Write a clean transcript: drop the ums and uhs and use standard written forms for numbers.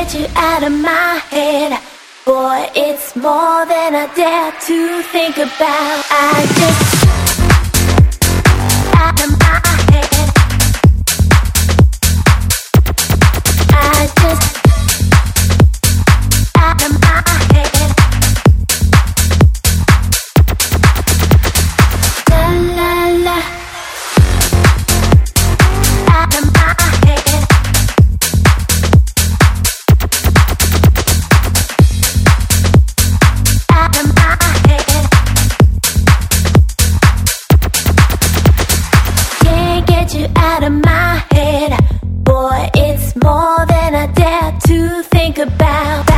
get you out of my head. Boy, it's more than I dare to think about. I just out of my head. I just out of my head. La la la. Out of my head. Out of my head. Can't get you out of my head. Boy, it's more than I dare to think about.